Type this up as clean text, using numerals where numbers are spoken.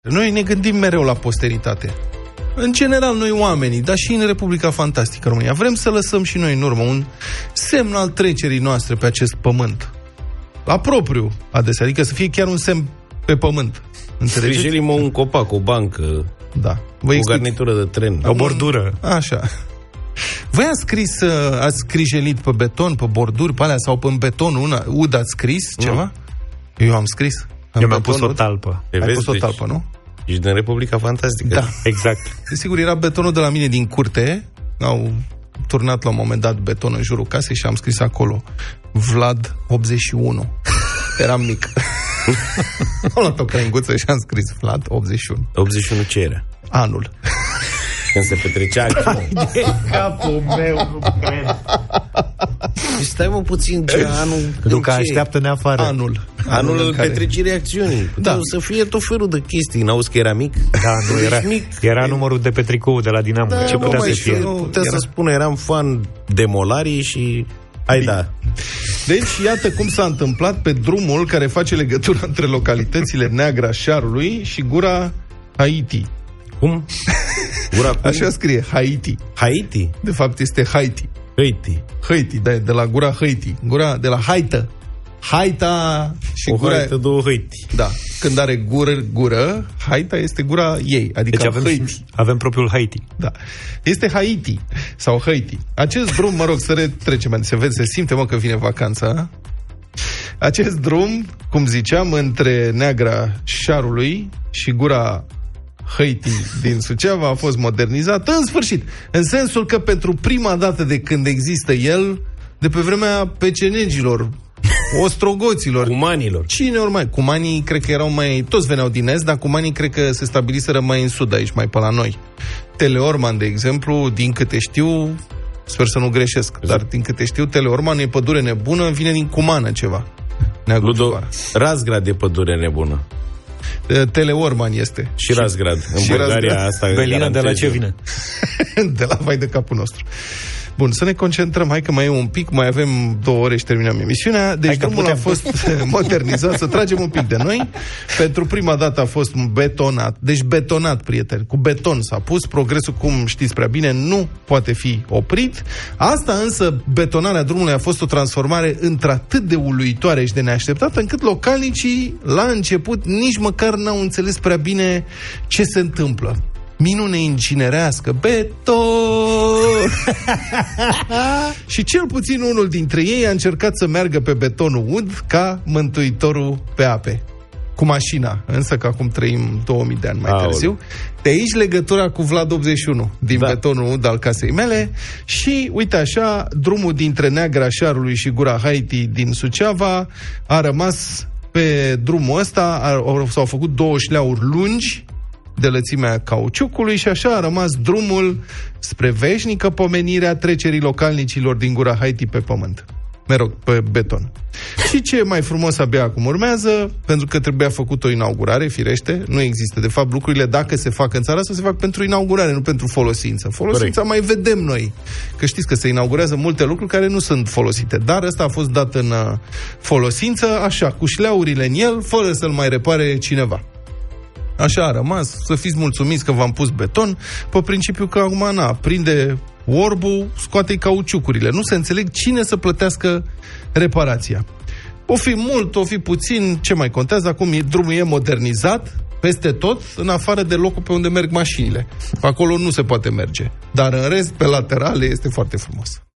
Noi ne gândim mereu la posteritate. În general, noi oamenii, dar și în Republica Fantastică România, vrem să lăsăm și noi în urmă un semn al trecerii noastre pe acest pământ. La propriu, adesea, adică să fie chiar un semn pe pământ. Sprijinim un copac, o bancă, da. O garnitură de tren, o bordură. Așa. Voi ați scrijelit pe beton, pe borduri, pe alea, sau pe beton ud ați scris ceva? Eu am scris. Eu mi-am pus o talpă. Ai pus o talpă, nu? Ești din Republica Fantastică. Da, exact. Desigur, era betonul de la mine din curte. Au turnat la un moment dat beton în jurul casei și am scris acolo Vlad 81. Eram mic. Am luat o crenguță și am scris Vlad 81. 81 ce era? Anul. Când se petrecea de capul meu, nu cred. Stai mă puțin, ce anul? Pentru că așteaptă-ne afară. Anul petrecerii acțiunii. Da. Să fie tot felul de chestii. N-auzi că era mic? Da, nu era mic. Era numărul de pe tricou de la Dinamo. Da, ce putea să fie? Putea să spună, eram fan de Molarii și... Hai da. Deci, iată cum s-a întâmplat pe drumul care face legătura între localitățile Neagra Șarului și Gura Haiti. Cum? Gura cum? Așa scrie, Haiti. Haiti? De fapt este Haiti. Haiti, da, de la Gura Haiti. Gura de la Haită. Haita și o gura... haită, două Haiti. Da, când are gură, Haita este gura ei, adică deci avem propriul Haiti. Da. Este Haiti sau Haiti. Acest drum, mă rog, să retrecem, se simte, mă, că vine vacanța. Acest drum, cum ziceam, între Neagra Șarului și Gura Haiti din Suceava a fost modernizat în sfârșit, în sensul că pentru prima dată de când există el, de pe vremea pecenegilor, ostrogoților, cumanilor. Cine ori mai? Cumanii cred că erau mai... Toți veneau din est, dar cumanii cred că se stabiliseră mai în sud aici, mai pe la noi. Teleorman, de exemplu, din câte știu, sper să nu greșesc, dar din câte știu, Teleorman e pădure nebună, vine din Cumană ceva. Razgrad e pădure nebună. Teleorman este. Și Razgrad. În Bulgaria asta... Belina de la ce vine? De la vai de capul nostru. Bun, să ne concentrăm, hai că mai e un pic, mai avem 2 ore și terminăm emisiunea. Deci drumul a fost modernizat, să tragem un pic de noi. Pentru prima dată a fost betonat. Deci betonat, prieteni, cu beton s-a pus. Progresul, cum știți prea bine, nu poate fi oprit. Asta însă, betonarea drumului a fost o transformare într-atât de uluitoare și de neașteptată, încât localnicii, la început, nici măcar n-au înțeles prea bine ce se întâmplă. Minune incinerească, beton! Și cel puțin unul dintre ei a încercat să meargă pe betonul ud ca mântuitorul pe ape. Cu mașina, însă că acum trăim 2000 de ani mai târziu. De aici legătura cu Vlad 81, din betonul ud al casei mele. Și, uite așa, drumul dintre Neagra Șarului și Gura Haiti din Suceava a rămas pe drumul ăsta, s-au făcut 2 șleauri lungi de lățimea cauciucului și așa a rămas drumul spre veșnică pomenire a trecerii localnicilor din Gura Haiti pe pământ. Mă rog, pe beton. Și ce e mai frumos abia acum urmează, pentru că trebuia făcut o inaugurare, firește, nu există. De fapt, lucrurile, dacă se fac în țara asta, se fac pentru inaugurare, nu pentru folosință. Folosința mai vedem noi. Că știți că se inaugurează multe lucruri care nu sunt folosite. Dar ăsta a fost dat în folosință, așa, cu șleaurile în el, fără să-l mai repare cineva. Așa a rămas, să fiți mulțumiți că v-am pus beton, pe principiu că acum, prinde orbul, scoate-i cauciucurile. Nu se înțeleg cine să plătească reparația. O fi mult, o fi puțin, ce mai contează? Acum drumul e modernizat peste tot, în afară de locul pe unde merg mașinile. Acolo nu se poate merge. Dar în rest, pe laterale, este foarte frumos.